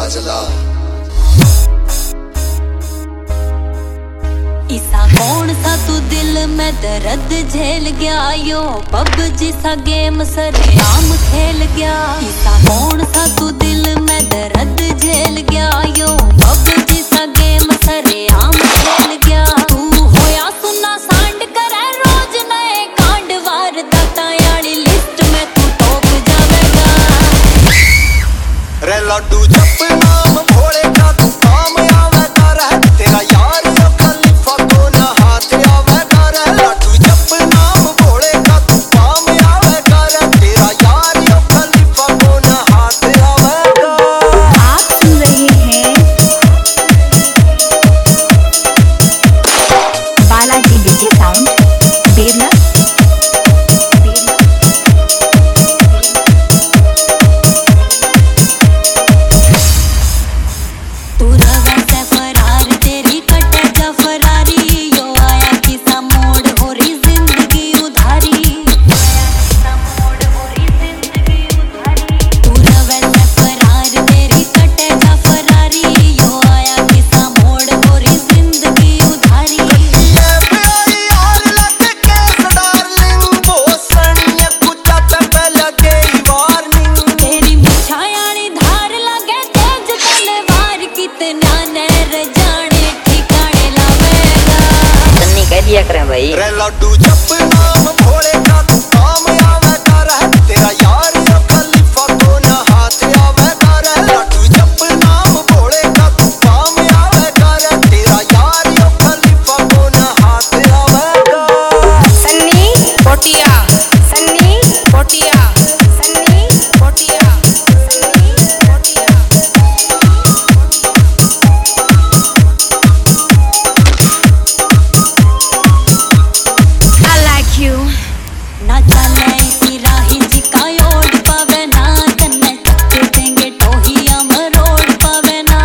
चला। इसा कौन सा तू दिल में दर्द झेल गया, यो पबजी सा गेम सरेआम खेल गया। इसा कौन सा तू दिल में दर्द झेल गया, यो पबजी सा गेम सरेआम खेल गया। तू होया सुना सांड करे रोज नए कांड, वारदातां वाली लिस्ट में तू टॉप जावेगा। रे लड्डू जप नाम भोले का तू काम आवेगा रे, तेरा यार यो खलीफा को ना हाथ आवेगा रे। लड्डू जप नाम भोले का तू काम आवेगा रे, तेरा यार यो खलीफा को ना हाथ आवेगा। आप सुन रहे हैं बालाजी डीजे साउंड बेरला। तू रवा से फरार तेरी कटे जा फरारी, यो आया किसा मोड़ हो रही जिंदगी उधारी। तू रवा से फरार तेरी कटे जा फरारी, यो आया किसा मोड़ हो रही जिंदगी उधारी। ये प्यारी यार लग के डार्लिंग, वो सन्या कुत्ता पे लगे वार्निंग। तेरी मुछायानी धार लगे तेज तलवार, कितना नैर जाने ठिकाने लावेगा। सन्नी कह दिया करें भाई। रे लड्डू जप नाम भोले का तू काम आवेगा रे, तेरा यार यो खलीफा को ना हाथ आवेगा रे। लड्डू जप नाम भोले का तू काम आवेगा रे, तेरा यार यो खलीफा को ना हाथ आवेगा। Sunny पोटिया, Sunny पोटिया, Sunny पोटिया, Sunny पोटिया। I like you. ना चले इसी राही जिका योड़ पावे ना, तन्ने टक्के देंगे टोहिया मरोड़ पावे ना।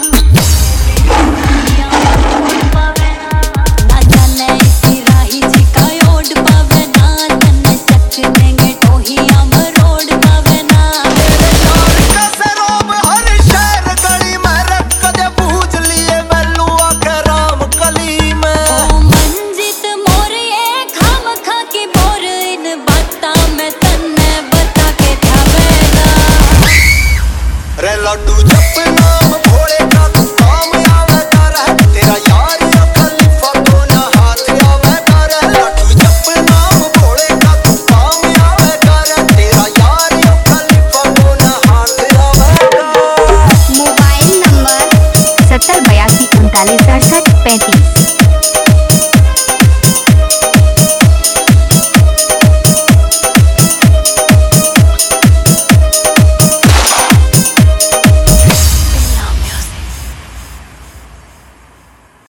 ना चले इसी राही जिका योड़ पावे ना, तन्ने टक्के देंगे टोहिया मरोड़ पावे ना। तेरे यार का सरोब हर शहर गली में रख कदे पूछ लिए मैलू आके राम कली में। ओ मंजित मोर ये खाम खा की बोर, इन बातां में तन्ने बता के थावेगा। रे लड्डू जप नाम भोले का तू काम आवेगा रे, तेरा यार यो खलीफा को ना हाथ आवेगा रे। लड्डू जप नाम भोले का तू काम आवेगा रे, तेरा यार यो खलीफा को ना हाथ आवेगा। Mobile number 70 82 39 67 35।